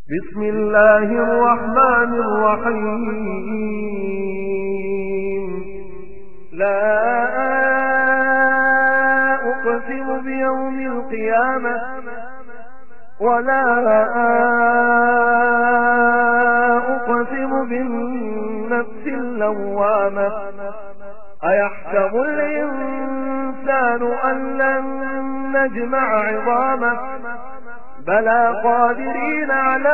بسم الله الرحمن الرحيم لا أقسم بيوم القيامة ولا أقسم بالنفس اللوامة أيحسب الإنسان أن لن نجمع عظامه بلى قادرين على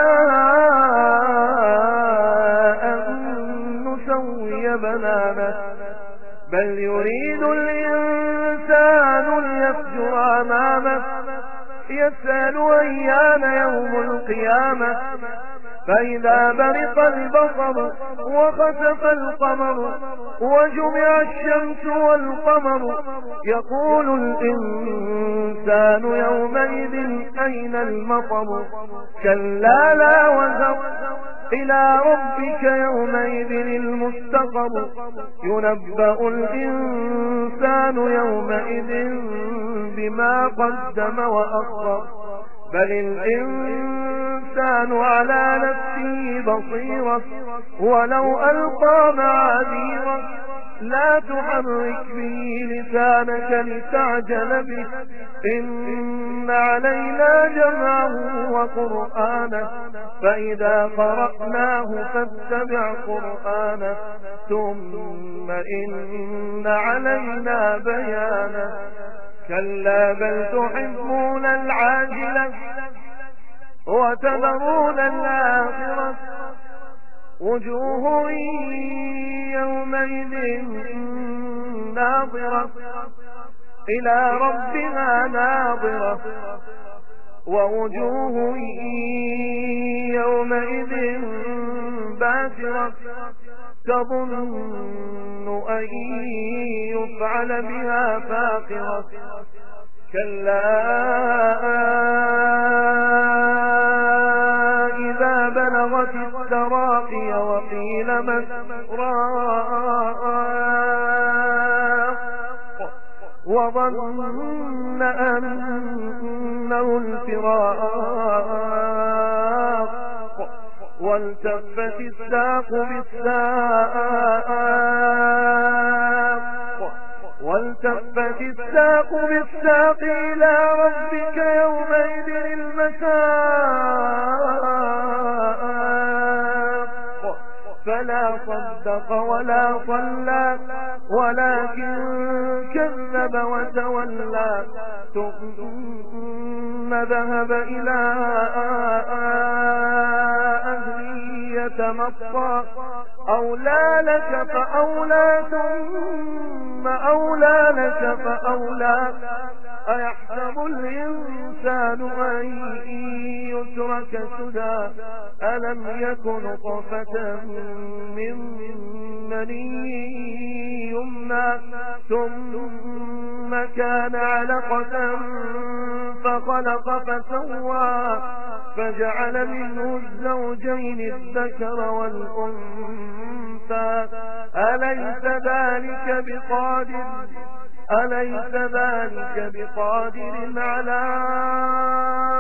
أن نسوي بنانه بل يريد الإنسان ليفجر أمامه يسأل أيان يوم القيامة فإذا برق البصر وخسف القمر وجمع الشمس والقمر يقول الإنسان يومئذ أين المطر كلا لا وزر إلى ربك يومئذ المستقر ينبأ الإنسان يومئذ بما قدم وأخر بل الإنسان على نفسه بصيرة ولو ألقى معاذيره لا تحرك به لسانك لتعجل به إن علينا جمعه وقرآنه فإذا قرأناه فاتبع قرآنه ثم إن علينا بيانه كلا بل تحبون العاجلة وتذرون الآخرة وجوه يومئذ ناظرة إلى ربها ناظرة ووجوه يومئذ باسرة تظن أن يفعل بها فاقرة كلا إذا بلغت التراقي وقيل من راق وظن أنه الفراق والتفت الساق بالساق إلى ربك يومئذ المساق فلا صدق ولا صلى ولكن كذب وتولى ثم ذهب إلى أهله يتمطى أولى لك فأولى ثم أولى لك فأولى أيحسب الإنسان أن يترك سدى ألم يكن طفة من مني يمنى ثم كان علقة فخلق فسوى فجعل منه الزوجين الذكر والأنثى أليس ذلك بقادر على